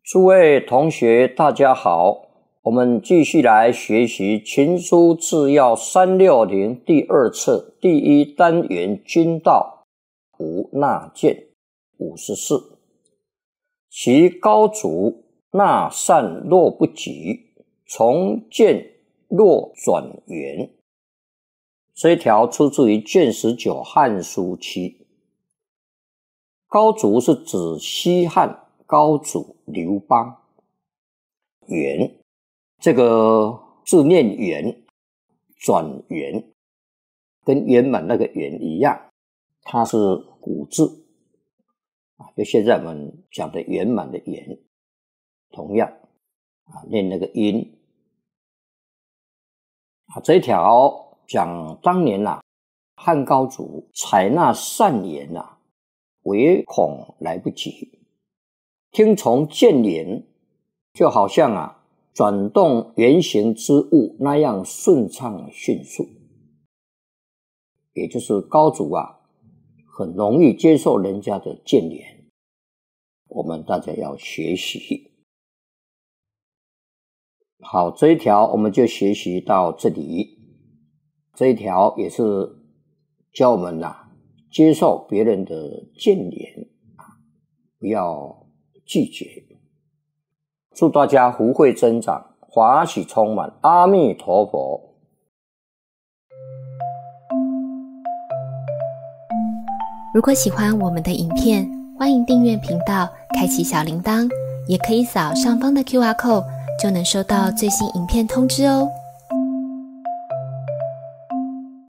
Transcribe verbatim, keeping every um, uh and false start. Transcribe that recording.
诸位同学大家好，我们继续来学习群书治要三六零第二册第一单元君道无纳谏五十四。其高祖纳善若不及，从谏若转圆。这一条出自于卷十九汉书七。高祖是指西汉高祖刘邦。圆这个字念圆，转圆跟圆满那个圆一样，它是古字啊，就现在我们讲的圆满的圆，同样啊，念那个音啊。这一条讲当年啊，汉高祖采纳善言啊，唯恐来不及，听从谏言，就好像啊转动圆形之物那样顺畅迅速。也就是高祖啊很容易接受人家的谏言，我们大家要学习。好，这一条我们就学习到这里。这一条也是教我们啊接受别人的谏言，不要拒绝。祝大家福慧增长，欢喜充满，阿弥陀佛。 如果喜欢我们的影片，欢迎订阅频道，开启小铃铛，也可以扫上方的 Q R code， 就能收到最新影片通知哦。